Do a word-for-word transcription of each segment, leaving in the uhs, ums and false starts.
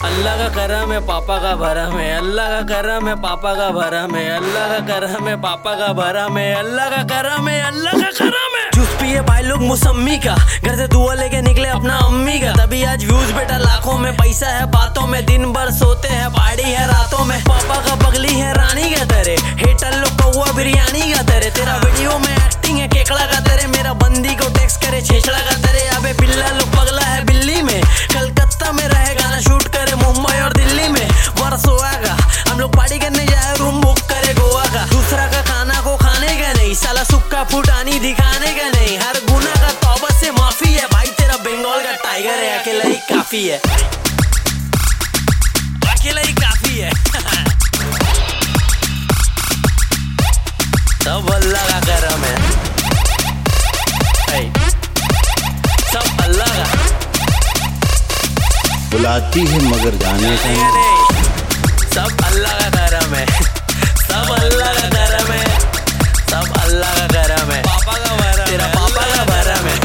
अल्लाह का करम है, पापा का भरम है। अल्लाह का करम है, पापा का भरम है। अल्लाह का करम है, पापा का भरम है। अल्लाह का करम है, अल्लाह का करम है। जूस पिए भाई लोग मौसमी का, घर से दुआ लेके निकले अपना अम्मी का। तभी आज व्यूज बेटा लाखों में, पैसा है बातों में, दिन भर सोते हैं पार्टी है रातों में। पापा का पगली है रानी का तेरे, हेटर लोग कौवा बिरयानी का तेरे। तेरा वीडियो में एक्टिंग है केकड़ा का तेरे, मेरा बंदी को टेक्स्ट करे छेछड़ा का तेरे। अबे बिल्ला लोग पगला है बिल्ली में, कलकत्ता में रहे गाना शूट करे मुंबई और दिल्ली में। वर्ष होगा हम लोग पार्टी करने जाए, रूम बुक करे गोवा का। दूसरा का खाना को खाने का नहीं, साला सुक्का फुटानी दिखाने का नहीं। हर गुना का तौबा से माफी है भाई, तेरा बंगाल का टाइगर है, अकेला ही काफी है, अकेला ही काफी है। सब अल्लाह का करम है, सब अल्लाह का। बुलाती है मगर जाने का नहीं, सब अल्लाह का करम है, सब अल्लाह का करम है, सब अल्लाह का करम है। पापा का भरम, तेरा पापा का भरम है।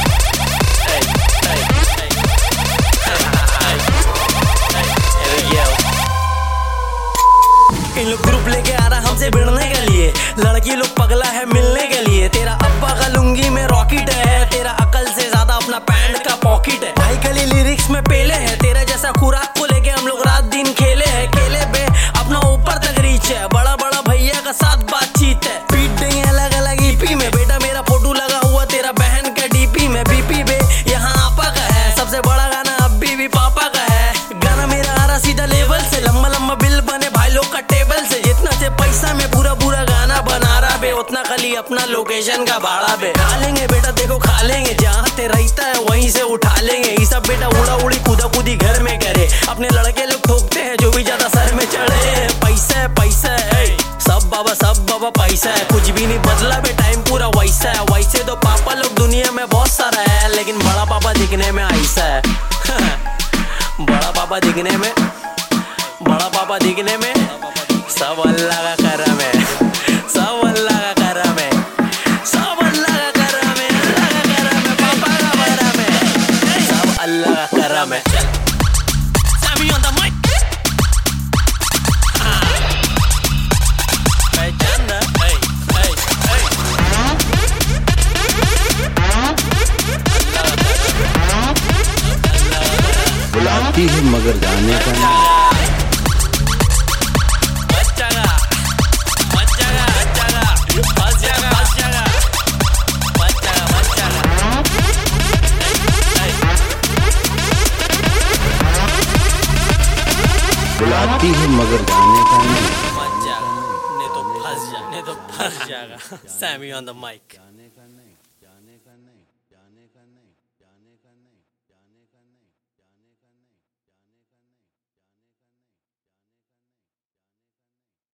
इन लोग ग्रुप लेके आ रहा हमसे भिड़ने के लिए, लड़की लोग पगला है मिलने के लिए। तेरा अब्बा का लुंगी में रॉकेट है, तेरा अकल से ज्यादा अपना पैंट का पॉकेट है। भाई गली लिरिक्स में पेले है, तेरा जैसा खुराक को लेके हम लोग रात दिन खेले हैं। केले पे अपना ऊपर तक रीच है, बड़ा बड़ा भैया का साथ बातचीत है। पीट देंगे अलग अलग ईपी में, बेटा मेरा फोटो लगा हुआ तेरा बहन का डीपी में। बीपी पे यहाँ आपा का है, सबसे बड़ा गाना अभी भी पापा का है। गाना मेरा आ रहा सीधा लेवल से, लंबा लंबा बिल बने भाई लोग का टेबल से। जितना से पैसा में पूरा पूरा गाना बना रहा बे, उतना खाली अपना लोकेशन का भाड़ा बे। खा लेंगे बेटा देखो खा लेंगे, जहाँ ते रहता है वहीं से उठा लेंगे। ये सब बेटा उड़ा उड़ी कूदा कूदी घर में करे, अपने लड़के लोग ठोकते हैं जो भी ज्यादा सर में चढ़े। पैसा है पैसा है, सब बाबा सब बाबा पैसा है, कुछ भी नहीं बदला बे, टाइम पूरा वैसा है। वैसे तो पापा लोग दुनिया में बहुत सारा है, लेकिन बड़ा पापा दिखने में ऐसा है। बड़ा पापा दिखने में, बड़ा पापा दिखने में, सब अल्लाह का करम है, सब अल्लाह का करम है, सब अल्लाह का करम है, अल्लाह का करम है, पापा का भरम है, सब अल्लाह का करम है। Sammy on the mic. पहचान ना, hey, hey, hey. बुलाती है मगर जाने का बुलाती है मगर जाने का नहीं। मत जागा, नहीं तो फंस जा, नहीं तो फंस जाएगा। Sammy on the mic.